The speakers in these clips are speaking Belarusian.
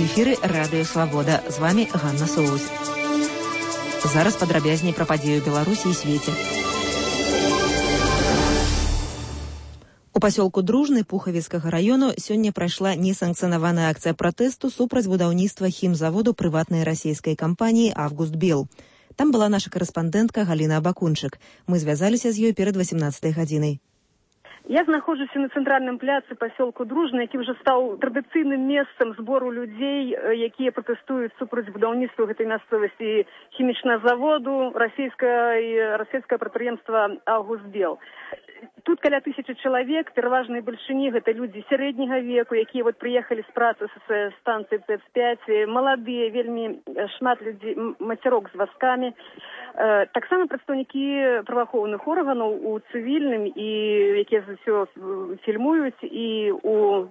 эфіры Радыё Свабода. З вами Ганна Соус. Зараз падрабязней пра падзею Беларусі і свеце. У пасёлку Дружны Пухавіцкага раёну сёння прайшла несанкцыянаваная акцыя пратэсту супраць будаўніцтва хімзаводу прыватнай расійскай кампаніі «Август Бел». Там была наша карэспандэнтка Галіна Абакунчык. Мы звязаліся з ёй перад 18 гадзінай. Я знаходжуся на цэнтральным пляцы пасёлку Дружны, які ўжо стаў традыцыйным месцам збору людзей, якія пратэстуюць супраць будаўніцтва гэтай мясцовасці хімічнага заводу расійскае прадпрыемства «Август Бел». Тут каля 1000 чалавек, пераважнай бальшыні гэта людзі сярэдняга веку, якія прыехалі з працы са станцыі ТЭЦ-5, маладыя, вельмі шмат людзей, мацярок з вазкамі. Таксама прадстаўнікі праваахоўных органаў у цывільным, і якія ўсё фільмуюць, і у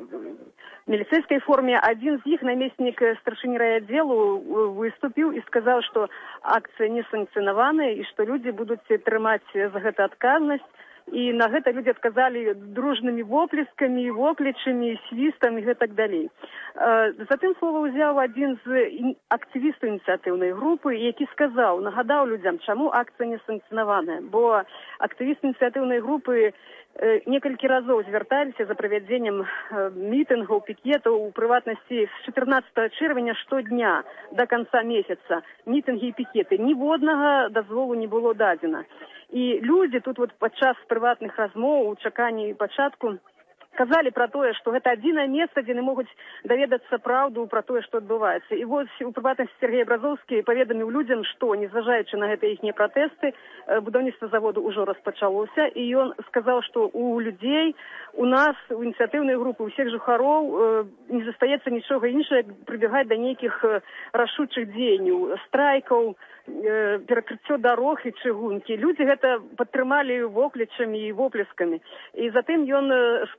міліцэйскай форме. Адзін з іх, намеснік старшыні райаддзелу, выступіў і сказаў, што акцыя не санкцыянаваная і што людзі будуць трымаць за гэта адказнасць. І на гэта людзі адказалі дружнымі воплескамі, воклічамі, свістам і гэтак далей. Затым слова ўзяў адзін з актывістаў ініцыятыўнай групы, які нагадаў людзям, чаму акцыя не санкцыянаваная. Бо актывісты ініцыятыўнай групы некалькі разоў звярталіся за правядзеннем мітынгаў, пікетаў, у прыватнасці з 14 чэрвеня штодня да канца месяца. Мітынгі і пікеты. Ніводнага дазволу не было дадзена. І людзі тут падчас прыватных размоў, у чаканні пачатку, казалі пра тое, што гэта адзінае месца, дзе яны могуць даведацца праўду пра тое, што адбываецца. І у прыватнасці Сергей Бразоўскі паведаміў людзям, што, незважаючы на гэтыя іхнія пратэсты, будаўніцтва заводу ўжо распачалося, і ён сказаў, што у людзей, у нас, у ініцыятыўнай групы, у ўсіх жыхароў не застаецца нічога іншага, як прыбягаць да нейкіх рашучых дзеянняў, страйкаў, перакрыццё дарог і чыгункі. Людзі гэта падтрымалі воклічамі і воплескамі. І затым ён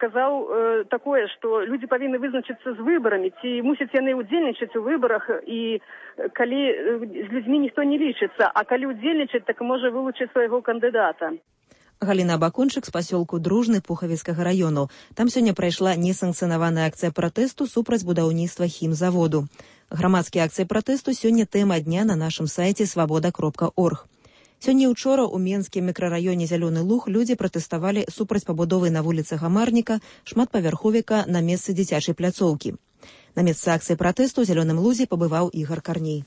сказаў такое, што людзі павінны вызначыцца з выбарамі, ці мусяць яны ўдзельнічаць у выбарах, і калі з людзьмі ніхто не лічыцца, а калі ўдзельнічаць, так можа вылучыць свайго кандыдата. Галіна Абакунчык з пасёлку Дружны Пухавіцкага раёну. Там сёння прайшла несанкцыянаваная акцыя пратэсту супраць будаўніцтва хімзаводу. Грамадскія акцыі пратэсту сёння тэма дня на нашым сайце свабода.орг. Сёння і ўчора ў Менскім мікрараёне Зялёны Луг людзі пратэставалі супраць пабудовы на вуліцы Гамарніка шматпавярховіка на месцы дзіцячай пляцоўкі. На месцы акцыі пратэсту ў Зялёным Лузе пабываў Ігар Карней.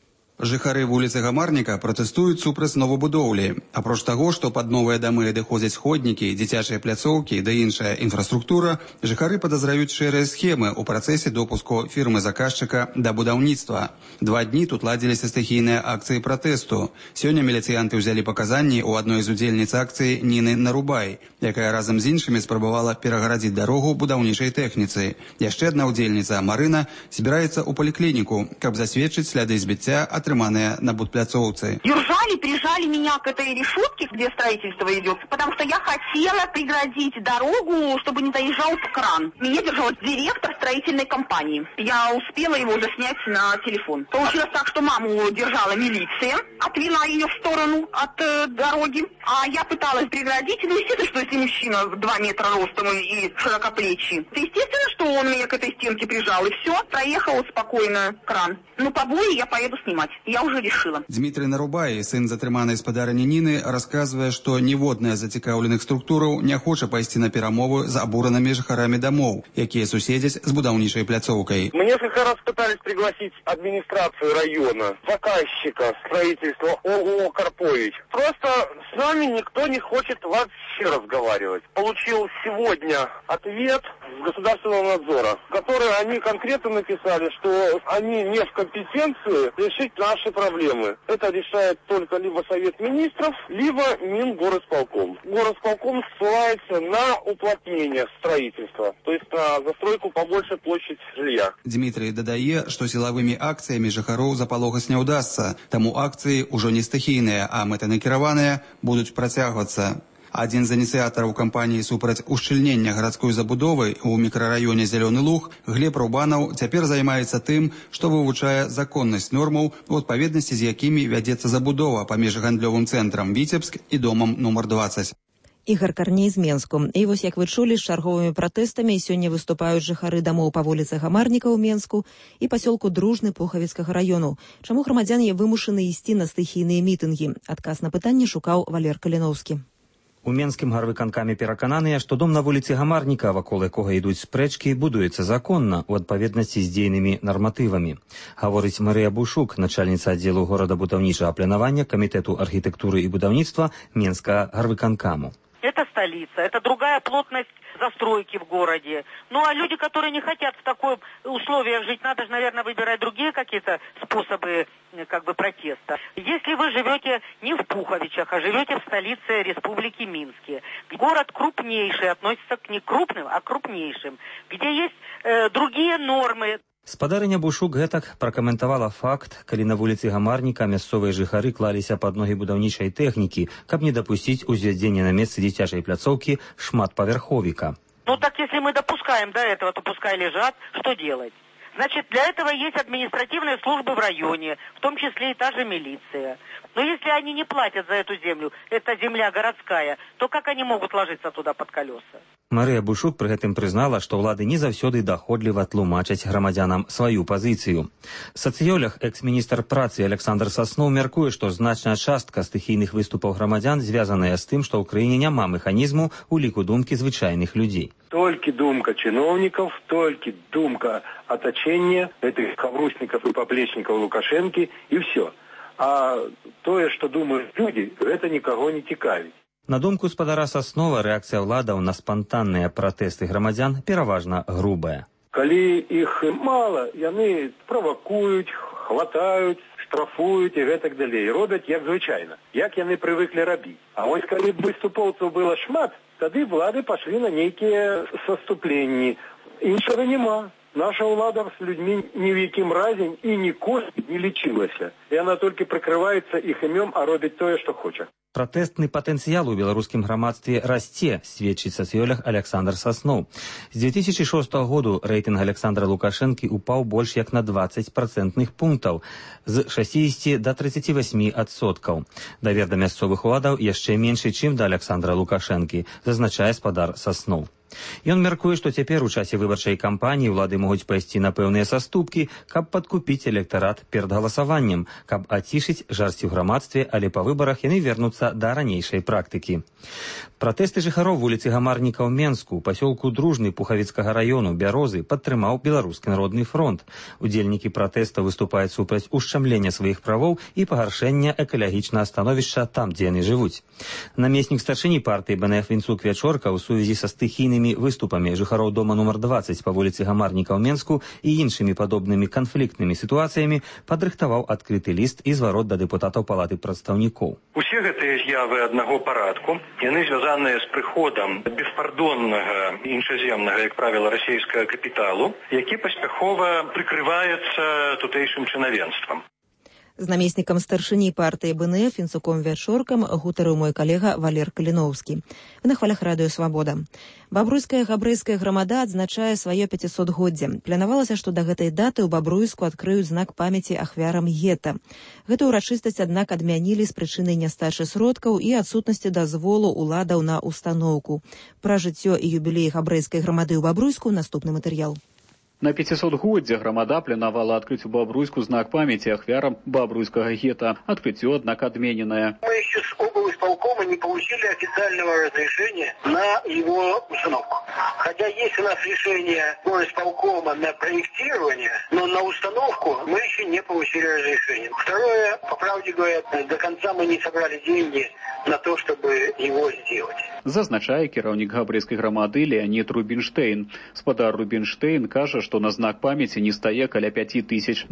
Жыхары вуліцы Гамарніка пратэстуюць супраць новабудоўлі. Апроч таго, што пад новыя дамы адыходзяць ходнікі, дзіцячыя пляцоўкі ды іншая інфраструктура, жыхары падазраюць шэрыя схемы ў працэсе допуску фірмы-заказчыка да будаўніцтва. 2 дні тут ладзіліся стыхійныя акцыі пратэсту. Сёння міліцыянты ўзялі паказанні ў адной з удзельніц акцыі Ніны Нарубай, якая разам з іншымі спрабавала перагарадзіць дарогу будаўнічай тэхніцы. Яшчэ адна удзельніца, Марына, збіраецца ў паліклініку, каб засведчыць сляды збіцця, отрыманные на будпляцовцы. Прижали меня к этой решетке, где строительство идет, потому что я хотела преградить дорогу, чтобы не заезжал кран. Меня держал директор строительной компании. Я успела его заснять на телефон. Получилось так, что маму держала милиция, отвела ее в сторону от дороги, а я пыталась преградить. Ну, естественно, что если мужчина 2 метра ростом и широкоплечий, то естественно, что он меня к этой стенке прижал, и все, проехал спокойно кран. Ну, побои я поеду снимать. Я уже решила. Дмитрий Нарубай, сын затрыманай спадарыні Ніны, расказвае, што ніводная з зацікаўленых структураў не хоча пайсці на перамовы з абуранымі жыхарамі домов, якія суседзяць з будаўнічай пляцоўкай. Мы несколько раз пытались пригласить администрацию района, заказчика строительства ООО «Карпович». Просто с нами никто не хочет вообще разговаривать. Получил сегодня ответ с государственного надзора, в который они конкретно написали, что они не в компетенции решить наши проблемы. Это решает только либо Совет Министров, либо Мингорисполком. Горисполком ссылается на уплотнение строительства, то есть на застройку побольше площадь жилья. Дмитрий дадае, што сілавымі акцыямі жыхароў запалохаць не ўдасца, таму акцыі ўжо не стыхійныя, а мэтанакіраваныя будуць працягвацца. Адзін з ініцыятараў кампаніі супраць ушчыльнення гарадской забудовы ў мікрараёне Зялёны Луг, Глеб Рубанаў, цяпер займаецца тым, што вывучае законнасць нормаў, у адпаведнасці з якімі вядзецца забудова паміж гандлёвым цэнтрам Віцебск і домам нумар 20. Ігар Карней з Менску. І вось, як вы чулі, з чарговымі пратэстамі сёння выступаюць жыхары дамоў па вуліцы Гамарніка ў Менску і пасёлку Дружны Пухавіцкага раёну. Чаму грамадзяне вымушаны ісці на стыхійныя мітынгі? Адказ на пытанне шукаў Валер Каліноўскі. У Менскім гарвыканкамі перакананыя, што дом на вуліцы Гамарніка, вакол якога ідуць спрэчкі, будуецца законна ў адпаведнасці з дзейнымі нарматывамі. Гаворыць Марыя Бушук, начальніца аддзелу горадабудаўнічага планавання Камітэту архітэктуры і будаўніцтва Менскага гарвыканкаму. Это столица, это другая плотность застройки в городе. Ну а люди, которые не хотят в таких условиях жить, надо же, наверное, выбирать другие какие-то способы протеста. Если вы живете не в Пуховичах, а живете в столице Республики Минске, город крупнейший, относится к не крупным, а крупнейшим, где есть другие нормы. Спадарыня Бушук гэтак пракаментавала факт, калі на вуліцы Гамарніка мясцовыя жыхары клаліся пад ногі будаўнічай тэхнікі, каб не дапусціць узвядзення на месцы дзіцячай пляцоўкі шматпавярховіка. Ну так если мы допускаем до этого, то пускай лежат, что делать? Значит, для этого есть административные службы в районе, в том числе и та же милиция. Но если они не платят за эту землю, это земля городская, то как они могут ложиться туда под колеса? Марыя Бушук пры гэтым прызнала, што ўлады не заўсёды даходліва тлумачаць грамадзянам сваю пазіцыю. Сацыёлог, экс-міністр працы Александр Сасноў мяркуе, што значная частка стыхійных выступаў грамадзян звязаная з тым, што ў краіне няма механізму у ліку думкі звычайных людзей. Только думка чиновников, только думка оточения этих коврусников и поплечников Лукашенки, и все. А то, что думают люди, это никого не цікавить. На думку спадара Саснова, рэакцыя ўладаў на спантанныя пратэсты грамадзян пераважна грубая. Калі іх мала, яны правакуюць, хватаюць, штрафуюць і гэтак далей. Робяць як звычайна, як яны прывыклі рабіць. А вось калі выступоўцаў было шмат, тады влады пашлі на нейкія саступленні. Іншага няма. Наша ўлада з людзьмі ні в якім разе і ніколі не лічылася. Яна толькі прыкрываецца іх імём, а робіць тое, што хоча. Пратэстны патэнцыял у беларускім грамадстве расце, сведчыць сацыёлог Александр Сасноў. З 2006 году рэйтынг Александра Лукашэнкі упаў больш як на 20 працэнтных пунктаў, з 60 до 38%. Давер да мясцовых уладаў яшчэ меншы, чым да Александра Лукашэнкі, зазначае спадар Сасноў. Ён мяркуе, што цяпер у часе выбарчай кампаніі ўлады могуць пайсці на пэўныя саступкі, каб падкупіць электарат перад галасаваннем, каб ацішыць жарсці ў грамадстве, але па выбарах яны вернуцца да ранейшай практыкі. Пратэсты жыхароў вуліцы Гамарніка ў Менску, пасёлку Дружны Пухавіцкага раёну, Бярозы падтрымаў Беларускі народны фронт. Удзельнікі пратэста выступаюць супраць ушчамлення сваіх правоў і пагаршэння экалагічнага становішча там, дзе яны жывуць. Намеснік старшыні партыі БНФ Вінцук Вячорка ў сувязі са стыхійнымі выступамі жыхароў дома нумар 20 па вуліцы Гамарніка ў Менску і іншымі падобнымі канфліктнымі сітуацыямі падрыхтаваў адкрыты ліст і зварот да дэпутатаў палаты прадстаўнікоў. Усе гэтыя з'явы аднаго парадку, яны звязаныя з прыходам беспардоннага іншаземнага, як правіла, расійскага капіталу, які паспяхова прыкрываецца тутэйшым чынавенствам. З намеснікам старшыні партыі БНФ Вінцуком Вячоркам гутарыў мой калега Валер Каліноўскі. На хвалях радыё «Свабода». Бабруйская габрэйская грамада адзначае сваё 500-годдзе. Планавалася, што да гэтай даты ў Бабруйску адкрыюць знак памяці ахвярам гета. Гэту ўрачыстасць, аднак, адмянілі з прычыны нястачы сродкаў і адсутнасці дазволу ўладаў на устаноўку. Пра жыццё і юбілей габрэйскай грамады ў Бабруйску наступны матэрыял. На 500-годдзе грамада планавала адкрыць у Бабруйску знак памяти ахвярам Бабруйскага гета. Открытие, однако, отмененное. Мы еще с облисполкома не получили официального разрешения на его установку. Хотя есть у нас решение облисполкома на проектирование, но на установку мы еще не получили разрешения. Второе, по правде говоря, до конца мы не собрали деньги на то, чтобы его сделать. Зазначае кіраўнік габрэйскай грамады Леонид Рубинштейн. Спадар Рубинштейн кажа, што на знак памяці не стае каля $5000.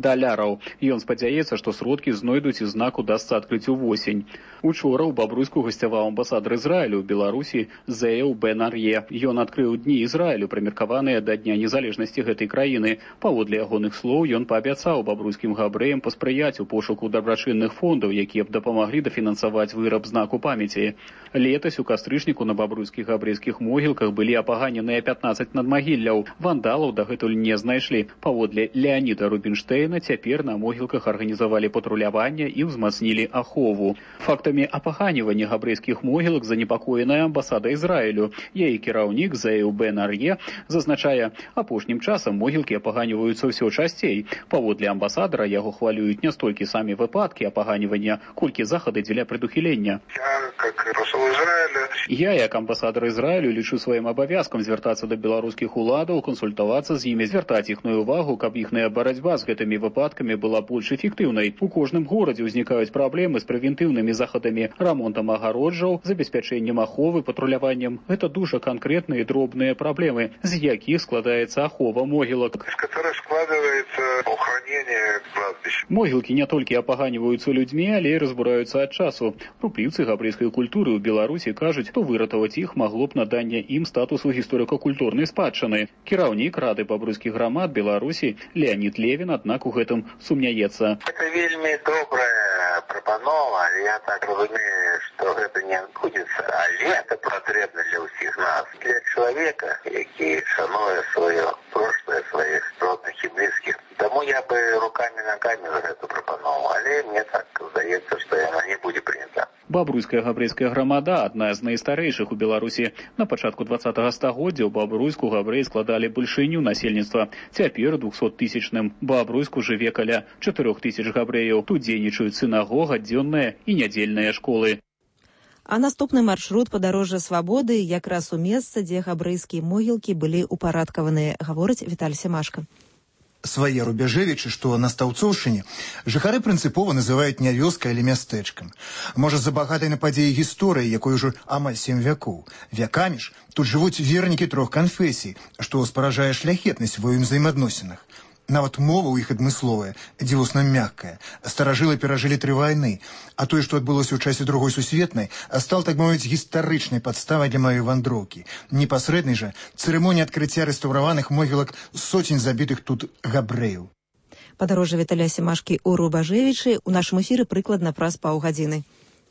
Ён спадзяецца, што сродкі знойдуць і знак удасца адкрыць увосень. Учора ў Бабруйску гасцяваў амбасадар Ізраілю ў Беларусі Зеяў Бен Ар'е. Ён адкрыў дні Ізраілю, прымеркаваныя да Дня незалежнасці гэтай краіны. Паводле ягоных слоў, ён паабяцаў бабруйскім габрэям паспрыяць у пошуку дабрачынных фондаў, якія б дапамаглі дафінансаваць выраб знаку памяці. Летась у кастрычніку на бабруйскіх габрэйскіх могілках былі апаганеныя 15 надмагілляў. Вандалаў дагэтуль не знайшлі. Паводле Леоніда Рубинштейна, цяпер на могілках арганізавалі патруляванне і ўзмацнілі ахову. Фактамі апаганення апаганівання габрэйскіх могілак занепакоеная амбасада Ізраілю. Яе кіраўнік Зеў Бен Ар'е зазначае, апошнім часам могілкі апаганіваюцца ўсё часцей. Паводле амбасадара яго хвалююць не столькі самі выпадкі апаганівання, колькі захады дзеля прадухілення. Я, як амбасадар Ізраілю, лічу сваім абавязкам звяртацца да беларускіх уладаў, кансультавацца з імі, звяртаць іхную увагу, каб іхная барацьба з гэтымі выпадкамі была больш эфектыўнай. У кожным горадзе ўзнікаюць праблемы з прэвентыўнымі захадамі, рамонтам агароджаў, забеспячэннем аховы, патруляваннем. Гэта дужа канкрэтныя дробныя праблемы, з якіх складаецца ахова могілак. З которых складывается охранение кладбища. Могілкі не толькі апаганіваюцца людзьмі, але і разбураюцца ад часу. Рупліўцы габрэйскай культуры ў Беларусі кажуць, што выратаваць іх магло б наданне ім статусу гісторыка-культурнай спадчыны. Кіраўнік Рады бабруйскіх грамад Беларусі Леонид Левин, аднак у гэтым сумняецца. Гэта вельмі добрая прапанова, але я так разумею, што гэта не адбудзецца, але гэта патрэбна для ўсіх нас. Для чалавека, які шануе сваё прошлое, сваіх родных і блізкіх. Таму я бы рукамі-нагамі за гэту прапанову, але мне так здаецца, што яна не будзе прынята. Бабруйская габрэйская грамада – адна з найстарэйшых у Беларусі. На пачатку 20-го стагоддзя ў Бабруйску габрэі складалі бальшыню насельніцтва. Цяпер 200-тысячным Бабруйску жыве каля 4000 габрэяў. Тут дзейнічаюць сінагога, дзённая і нядзельныя школы. А наступны маршрут падарожжа свабоды якраз у месца, дзе габрэйскія могілкі былі упарадкаваныя, гаворыць Віталь Семашка. Свае рубяжевічы, што на Стаўцоўшчыне, жыхары прынцыпова называюць не вёскай, але мястэчкам. Можа, з-за багатай на падзеі гісторыі, якой ужо амаль 7 вякоў. Вякамі ж тут жывуць вернікі 3 канфесій, што спаражае шляхетнасць ва ўзаемаадносінах. Нават мова ў іх адмысловая, дзівосна мяккая. Старажылы перажылі 3 вайны, а тое, што адбылося ў часе Другой сусветнай, стал, так мовіць, гістарычнай падставай для маёй вандроўкі. Непасрэднай жа цырымонія адкрыцця рэстаўраваных могілак сотень забітых тут габрэяў. Падарожжа Віталя Семашкі ў Рубажевічы у нашым эфіры прыкладна праз паўгадзіны.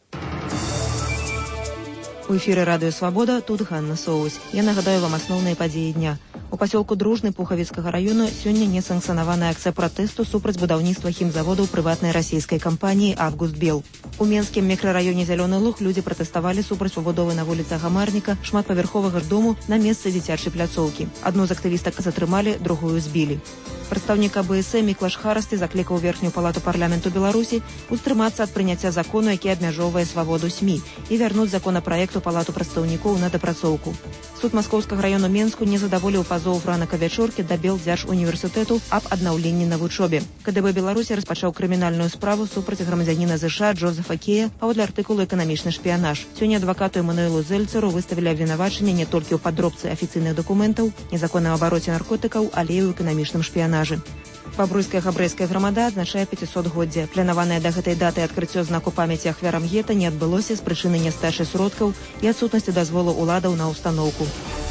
У эфіры Радыё Свабода, тут Ганна Соусь. Я нагадаю вам асноўныя падзеі дня. У пасёлку Дружны Пухавіцкага раёну сёння несанкцыянаваная акцыя пратэсту супраць будаўніцтва хімзавода ў прыватнай расійскай кампаніі «Август Бел». У Менскім мікрараёне Зялёны Луг людзі пратэставалі супраць убудовы на вуліцах Гамарніка шматпавярховага дому на месцы дзіцячай пляцоўкі. Адну з актывістак затрымалі, другую збілі. Прадстаўнік АБСМ Міклаш Харасты заклікаў Верхнюю палату парламенту Беларусі устрымацца ад прыняцця закону, які абмяжоўвае свабоду СМІ, і вярнуць законапраект у палату прадстаўнікоў на дапрацоўку. Суд Маскоўскага раёну Менску не задаволіў пазоў Франака Вячоркі да Белдзяржуніверсітэту аб аднаўленні на вучобе. КДБ Беларусі распачаў крымінальную справу супраць грамадзяніна ЗША Джозефа Кея паводле артыкулу «Эканамічны шпіянаж». Сёння адвакату Эмануэлу Зельцеру выставілі абвінавачанне не толькі ў падробцы афіцыйных дакументаў, незаконным абароце наркотыкаў, але і ў эканамічным шпіянажы. Бабруйская габрэйская грамада адзначае 500-годдзе. Планаванае да гэтай даты адкрыццё знаку памяці ахвярам гета не адбылося з прычыны нястачы сродкаў і адсутнасці дазволу ўладаў на ўстаноўку.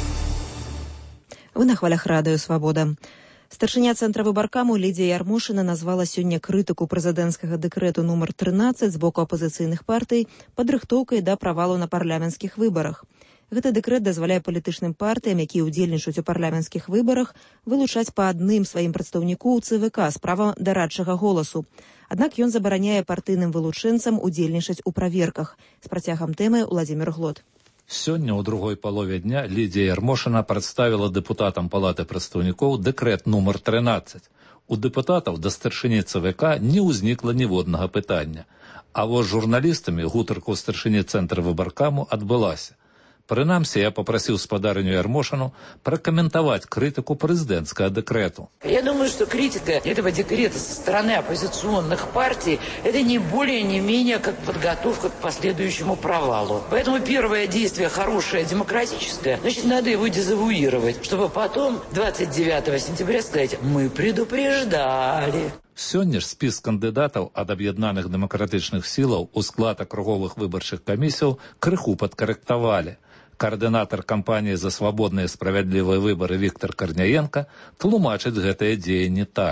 Вы на хвалях Радыё Свабода. Старшыня цэнтра выбаркаму Лідзія Ярмошына назвала сёння крытыку прэзідэнцкага дэкрэту нумар 13 з боку апазіцыйных партый падрыхтоўкай да правалу на парламенцкіх выбарах. Гэты дэкрэт дазваляе палітычным партыям, якія ўдзельнічаюць у парламенцкіх выбарах, вылучаць па адным сваім прадстаўніку ў ЦВК з правам дарадчага голасу. Аднак ён забараняе партыйным вылучэнцам удзельнічаць у праверках. З працягам тэмы Владзімір Глот. Сёння ў другой палове дня Лідзія Ярмошына прадставіла дэпутатам палаты прадстаўнікоў дэкрэт нумар 13. У дэпутатаў да старшыні ЦВК не ўзнікла ніводнага пытання. А вось журналістамі гутарка ў старшыні цэнтра выбаркаму адбылася. Прынамсі, я попросил спадарыню Ярмошину прокомментовать критику президентского декрету. Я думаю, что критика этого декрета со стороны оппозиционных партий – это не более, не менее, как подготовка к последующему провалу. Поэтому первое действие хорошее, демократическое, значит, надо его дезавуировать, чтобы потом 29 сентября сказать «мы предупреждали». Сёння ж спіс кандыдатаў ад аб'яднаных дэмакратычных сілаў у склад акруговых выбарчых камісіяў крыху падкарэктавалі. Координатор кампании за свободные и справедливые выборы Виктор Корняенко тлумачыць гэтае дзеянне так. При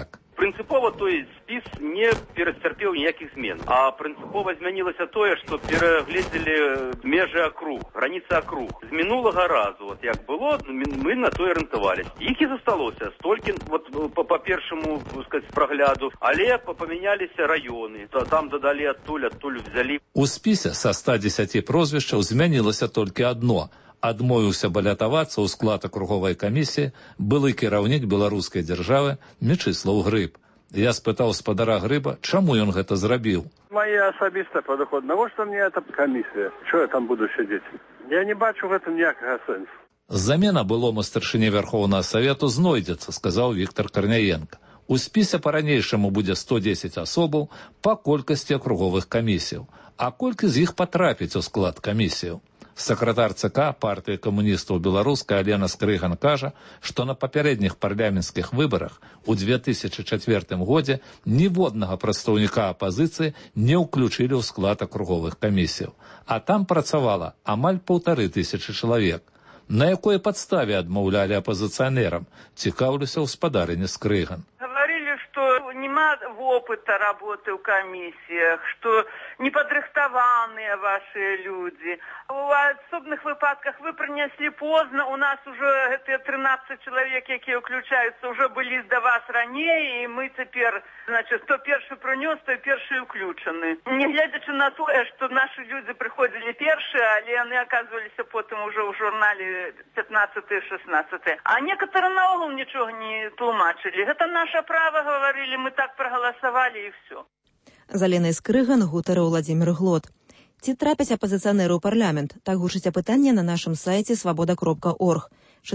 Прынцыпова той спіс не перацярпеў ніякіх змен. А прынцыпова змянілася тое, што перагледзелі межы акруг, граніцы акруг. З мінулага разу, вот як было, мы на то арыентаваліся. Іх і засталося столькі, вот по першаму, сказаць, прагляду, але памяняліся раёны. Там дадалі адтуль взялі. У спісе са 110 прозвішчаў змянілася толькі адно. Адмовіўся балятавацца ў склад акруговай камісіі былы кіраўнік беларускай дзяржавы Мечыслаў Грыб. Я спытаў спадара Грыба, чаму ён гэта зрабіў. Моя асабістая падыход. Навошта мне эта камісія? Чого я там буду сядзець? Я не бачу в этом ніякага сэнсу. Замена былому старшыні Вярхоўнага Савету знойдзецца, сказаў Віктор Карняенко. У спісе па-ранейшаму будзе 110 асобаў па колькасці акруговых камісіяў. А колькі з іх патрапіць у склад камісіяў? Сакратар ЦК партыі камуністаў беларускай Алена Скрыган кажа, што на папярэдніх парламенцкіх выбарах у 2004 годзе ніводнага прадстаўніка апазіцыі не ўключылі ў склад акруговых камісіяў. А там працавала амаль 1500 чалавек. На якой падставе адмаўлялі апазіцыянерам? Цікаўлюся ў спадарыні Скрыган. Что нема опыта работы в комиссиях, что неподрыхтованные ваши люди. В особных выпадках вы принесли поздно, у нас уже эти 13 человек, которые включаются, уже были до вас ранее, и мы теперь, значит, кто первый принес, то первый включены. Не глядя на то, что наши люди приходили первые, але они оказывались потом уже в журнале 15-16. А некоторые наогул ничего не толмачили. Это наше право, говорили, мы так проголосовали и все. З Аленай Скрыган гутарыў Владзімір Глот. Ці трапяць апазіцыянеры ў парламент? Так гучыць апытанне на нашым сайце свабода.орг.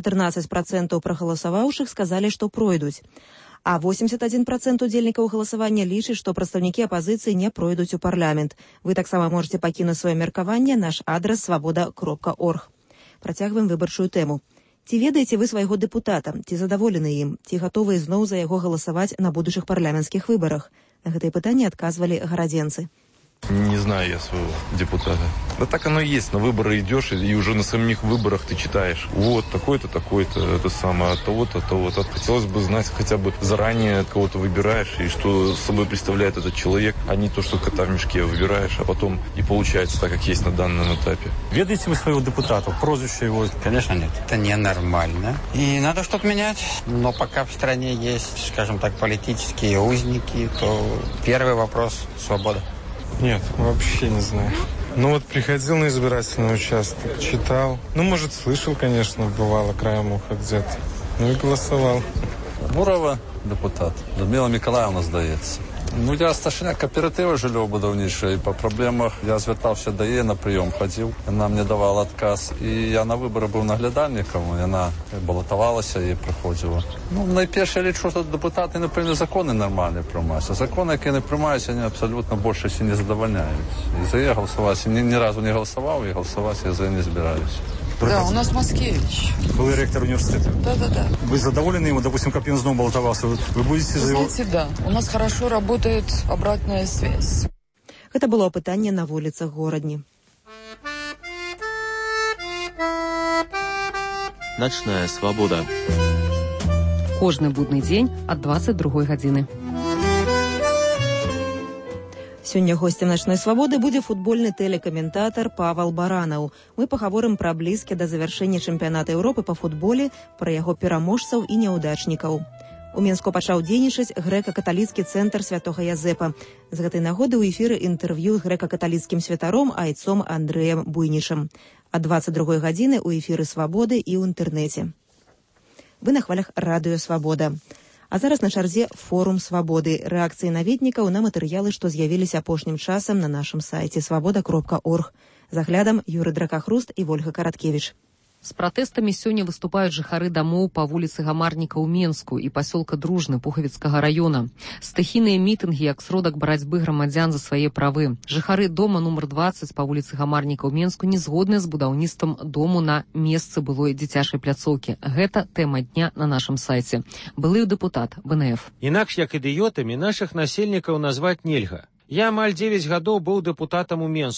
14% прагаласаваўшых сказалі, што пройдуць. А 81% удзельнікаў галасавання лічаць, што прадстаўнікі апазіцыі не пройдуць у парламент. Вы таксама можете пакінуць сваё меркаванне, наш адрас свабода.орг. Працягваем выбарчую тэму. Ці ведаеце вы свайго дэпутата? Ці задаволены ім? Ці гатовы зноў за яго галасаваць на будучых парламенцкіх выбарах? На гэтае пытанне адказвалі гарадзенцы. Не знаю я своего депутата. Да так оно и есть. На выборы идешь, и уже на самих выборах ты читаешь. Вот, такой-то, такой-то, это самое, от того-то, от того-то. Хотелось бы знать хотя бы заранее, от кого ты выбираешь, и что собой представляет этот человек, а не то, что кота в мешке выбираешь, а потом и получается так, как есть на данном этапе. Ведаете вы своего депутата, прозвище его? Конечно нет. Это ненормально. И надо что-то менять. Но пока в стране есть, скажем так, политические узники, то первый вопрос – свобода. Нет, вообще не знаю. Ну вот приходил на избирательный участок, читал. Ну, может, слышал, конечно, бывало краем уха где-то. Ну и голосовал. Бурова депутат. Людмила Миколаївна, здається. Ну, я старшина кооператива жильёво-будаўнічага, і по проблемах я звяртаўся да яе, на прыём хадзіў. Яна мне давала адказ, і я на выборы быў наглядальнікам, яна балатавалася і прыходзіла. Ну, найперш я лічу, што дэпутаты не павінны законы нармальныя прымаць. А законы, якія не прымаюць, яны абсалютна большасці не задавальняюць. І за яе галасаваць, ні разу не галасаваў, і галасаваць я за яе не збіраюсь. Да, у нас Маскевич. Был ректор университета. Да. Вы задоволены ему, допустим, как он снова баллотовался? Вы будете за его... Знаете, да. У нас хорошо работает обратная связь. Гэта было апытанне на вуліцах горадні. Ночная свобода. Кожны будны дзень ад 22 гадзіны. Сёння госцем «Ночной свободы» будзе футбольны тэлекаментатар Павал Баранаў. Мы пагаворым пра блізкі да завяршэння чэмпіяната Еўропы па футболе, пра яго пераможцаў і няўдачнікаў. У Менску пачаў дзейнічаць грэка-каталіцкі цэнтр святога Язэпа. З гэтай нагоды ў эфіры інтэрв'ю з грэка-каталіцкім святаром айцом Андрэем Буйнічым. А 22 гадзіны ў эфіры «Свабоды» і ў інтэрнэце. Вы на хвалях радыё «Свабода». А зараз на чарзе форум «Свабоды». Рэакцыі наведнікаў на матэрыялы, што з'явіліся апошнім часам на нашым сайце свабода.орг. З аглядам Юрый Дракахруст і Вольга Караткевіч. З пратэстамі сёння выступаюць жыхары дамоў па вуліцы Гамарніка ў Менску і пасёлка Дружны Пухавіцкага раёна. Стыхійныя мітынгі як сродак барацьбы грамадзян за свае правы. Жыхары дома нумар 20 па вуліцы Гамарніка ў Менску не згодныя з будаўніцтвам дому на месцы былой дзіцячай пляцоўкі. Гэта тэма дня на нашым сайце. Былы дэпутат БНФ. Інакш як ідыётамі нашых насельнікаў назваць нельга. Я амаль 9 гадоў быў дэпутатам у Менску.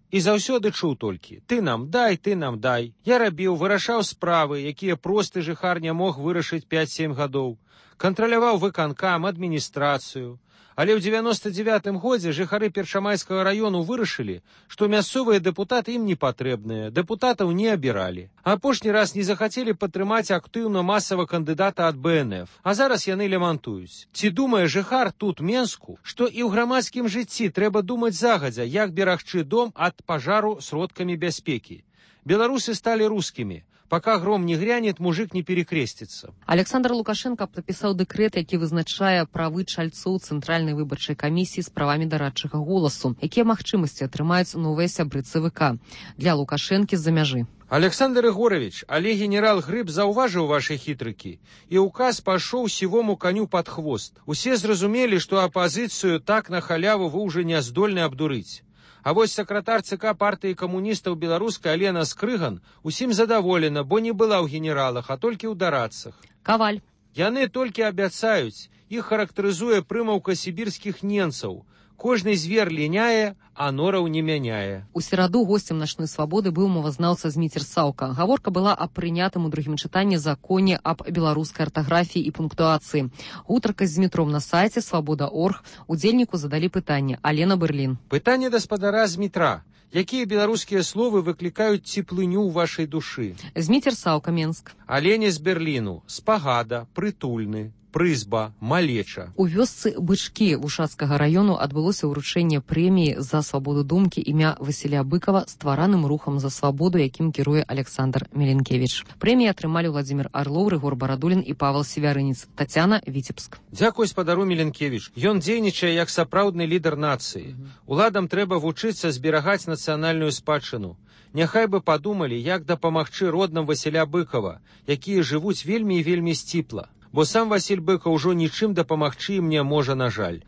І заўсёды чуў толькі: ты нам дай, ты нам дай. Я рабіў, вырашаў справы, якія просты жыхар не мог вырашыць 5-7 гадоў. Кантраляваў выканкам, адміністрацыю. Але ў 99-м годзе жыхары Першамайскага раёну вырашылі, што мясцовыя дэпутаты ім не патрэбныя, дэпутатаў не абіралі. Апошні раз не захацелі падтрымаць актыўна масава кандыдата ад БНФ. А зараз яны лямантуюць. Ці думае жыхар тут, Менску, што і ў грамадскім жыцці трэба думаць загадзя, як берагчы дом ад пажару сродкамі бяспекі? Беларусы сталі рускімі. Пока гром не грянет, мужик не перекрестится. Александр Лукашенко падпісаў дэкрэт, які вызначае правы чальцоў Цэнтральнай выбарчай камісіі з правамі дарадчага голасу, якія магчымасці атрымаюць новыя сябры ЦВК для Лукашэнкі з-за мяжы. Александр Егорович, але генерал Грыб заўважыў ваши хітрыкі, і указ пашоў сівому каню пад хвост. Усе зразумелі, што апазіцыю так на халяву вы ўжо не здольны абдурыць. А вось сакратар ЦК партыі камуністаў беларускай Алена Скрыган усім задаволена, бо не была ў генералах, а толькі ў дарадцах. Каваль. Яны толькі абяцаюць, іх характарызуе прымаўка сібірскіх ненцаў. Кожны звер ліняе, а нораў не мяняе. У сераду госцем начной свабоды быў мовазнаўца Зміцер Саўка. Гаворка была аб прынятым у другім чытанні законе аб беларускай артаграфіі і пунктуацыі. Гутарка з Змітром на сайце Свабода.орг. Удзельніку задалі пытанне. Алена Берлін. Пытанне гаспадара Змітра. Якія беларускія словы выклікаюць цеплыню ў вашай душы? Зміцер Саўка, Менск. Алене з Берліну. Спагада, прытульны, прызба, малеча. У вёсцы Бычкі Вушацкага раёну адбылося ўручэнне прэміі за свабоду думкі імя Васіля Быкава ствараным рухам за свабоду, якім кіруе Александр Меленкевич. Прэміі атрымалі Владзімир Арлоў, Рыгор Барадулін і Павел Севярынец. Тацяна, Віцебск. Дзякуй спадару Меленкевич. Ён дзейнічае як сапраўдны лідар нацыі. Уладам трэба вучыцца зберагаць нацыянальную спадчыну. Няхай бы падумалі, як дапамагчы роднам Васіля Быкава, якія жывуць вельмі і вельмі сціпла. Бо сам Васіль Быкаў ужо нічым дапамагчы ім не можа, на жаль.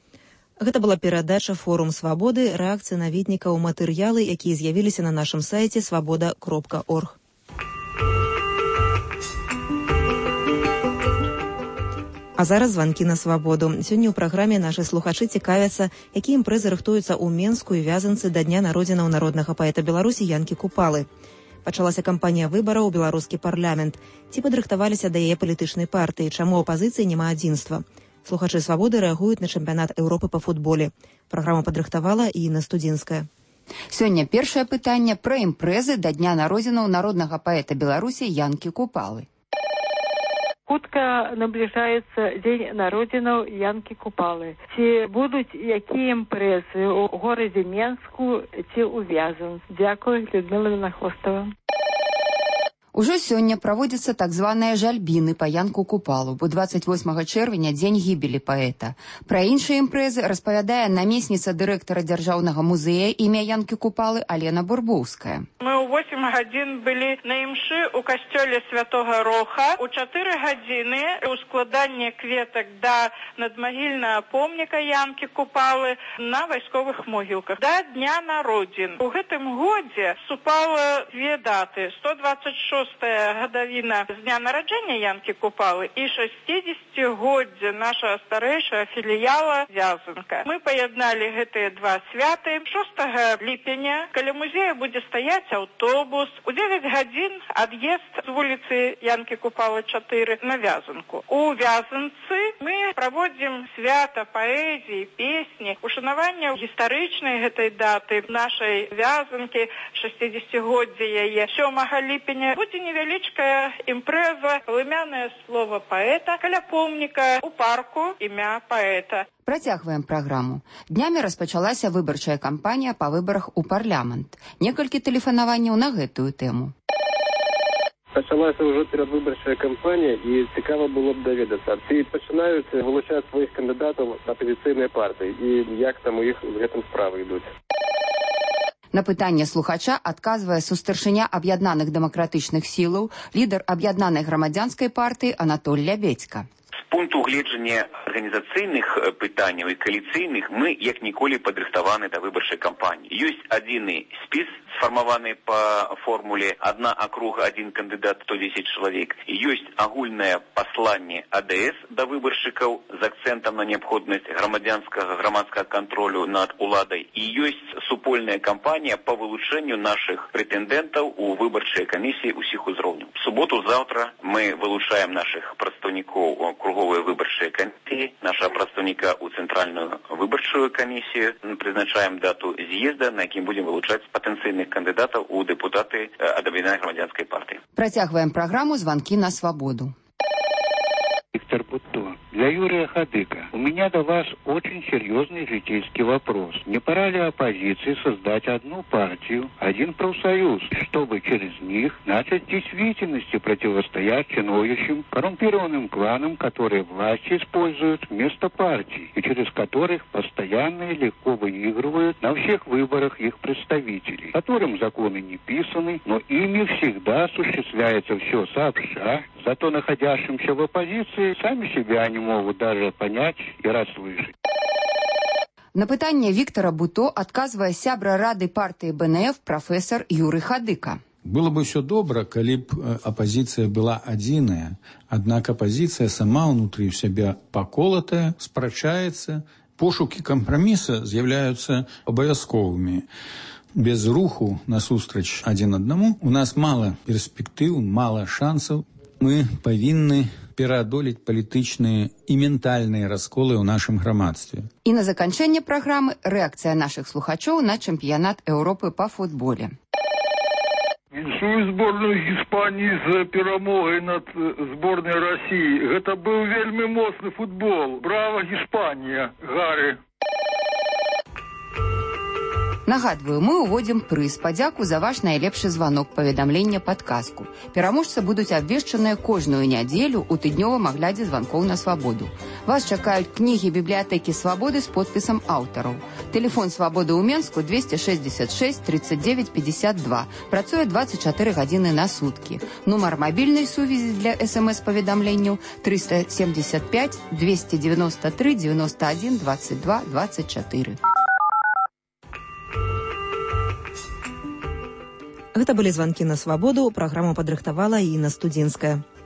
Гэта была перадача «Форум свабоды», рэакцыя наведнікаў, матэрыялы, якія з'явіліся на нашым сайце свабода.орг. А зараз званкі на свабоду. Сёння ў праграме нашы слухачы цікавяцца, якія імпрэзы рыхтуюцца ў Менску і Вязанцы да дня народзінаў народнага паэта Беларусі Янкі Купалы. Пачалася кампанія выбараў у беларускі парламент. Ці падрыхтаваліся да яе палітычнай партыі? Чаму апазіцыі няма адзінства? Слухачы свабоды рэагуюць на чэмпіянат Еўропы па футболе. Праграму падрыхтавала Інна Студзінская. Сёння першае пытанне пра імпрэзы да дня народзінаў народнага паэта Беларусі Янкі Купалы. Хутка набліжаецца дзень народзінаў Янкі Купалы. Ці будуць якія імпрэзы ў горадзе Менску ці ў Вязанцы? Дзякуй, Людмила Вінахвостава. Ужо сёння праводзяцца так званыя жальбіны па Янку Купалу, бо 28 чэрвеня дзень гібелі паэта. Пра іншыя імпрэзы распавядае намесніца дырэктара дзяржаўнага музея імя Янкі Купалы Алена Бурбоўская. Мы ў 8 гадзін былі на імшы ў касцёле Святога Роха. У 4 гадзіны ў складанне кветак да надмагільнага помніка Янкі Купалы на вайсковых могілках. Да дня народзін. У гэтым годзе супала две даты. 126 гадавіна з дня нараджэння Янкі Купалы і 60-годдзе наша старэйшая філіяла Вязанка. Мы паядналі гэтыя два святы. 6 ліпеня каля музея будзе стаяць аўтобус. У 9 гадзін ад'езд з вуліцы Янкі Купалы 4 на Вязанку. У Вязанцы мы праводзім свята паэзіі, песні, ушанавання гістарычнай гэтай даты нашай Вязанкі, 60-годдзе яе. 7 ліпеня будзе невялічкая імпрэза, палымянае слова паэта каля помніка у парку імя паэта. Працягваем праграму. Днямі распачалася выбарчая кампанія па выбарах у парламент. Некалькі тэлефанаванняў на гэтую тэму. Пачалася ўжо перадвыбарчая кампанія і цікава было б даведацца. Ці пачынаюць вылучаць сваіх кандыдатаў на апазіцыйныя партыі і як там у іх з гэтым справы ідуць? На пытанне слухача адказвае сустаршыня аб'яднаных дэмакратычных сілаў, лідар аб'яднанай грамадзянскай партыі Анатоль Лябедзька. З пункту гледжання арганізацыйных пытанняў і кааліцыйных мы як ніколі падрыхтаваны да выбарчай кампаніі. Ёсць адзіны спіс сфармаваны по формуле «одна округа, один кандидат, 110 человек». Ёсць агульнае пасланне АДС да выбаршчыкаў з акцэнтам на неабходнасць грамадскага контролю над уладай. І ёсць супольная кампанія по вылучэнню наших прэтэндэнтаў у выбарчыя камісіі ўсіх узроўняў. В суботу-завтра мы вылучаем наших прадстаўнікоў у круговыя выбарчыя камісіі, нашего прадстаўніка у цэнтральную выбарчую камісію, прызначаем дату з'езда, на якім будем вылучаць патэнцыйных кандидатов у депутаты от Объединенной громадянской партии. Протягиваем программу «Звонки на свободу». Виктор Бутто. Для Юрия Хадыка. У меня до вас очень серьезный житейский вопрос. Не пора ли оппозиции создать одну партию, один профсоюз, чтобы через них начать в действительности противостоять чиновничьим коррумпированным кланам, которые власти используют вместо партий, и через которых постоянно и легко выигрывают на всех выборах их представителей, которым законы не писаны, но ими всегда осуществляется все сообща, зато находящимся в оппозиции сами себя не могут даже понять и расслышать. На пытанне Виктора Бутто адказвае сябра рады партыі БНФ прафесор Юрый Хадыка. Было бы все добра, калі б оппозиция была адзіная, аднак оппозиция сама внутри себя поколотая, спрачаецца, пошукі кампраміса з'яўляюцца абавязковымі. Без руху насустрач адзін аднаму у нас мала перспектыў, мала шансаў. Мы павінны пераадолець палітычныя і ментальныя расколы ў нашым грамадстве. І на заканчэнне праграмы рэакцыя нашых слухачоў на чэмпіянат Еўропы па футболе. Віншую зборную Гішпаніі з перамогай над зборнай Расіі. Гэта быў вельмі моцны футбол. Браво, Гішпанія, Гары. Нагадваю, мы уводзім прыз падзяку за ваш найлепшы званок паведамлення падказку. Пераможцы будуць абвешчаныя кожную нядзелю ў тыднёвым аглядзе званкоў на свабоду. Вас чакаюць кнігі бібліятэкі свабоды з подпісам аўтараў. Тэлефон свабоды ў Менску 266 39 52. Працуе 24 гадзіны на суткі. Нумар мабільнай сувязі для СМС-паведамленняў 375 293 91 22 24. Гэта былі званкі на свабоду, праграму падрыхтавала Інна Студзінская.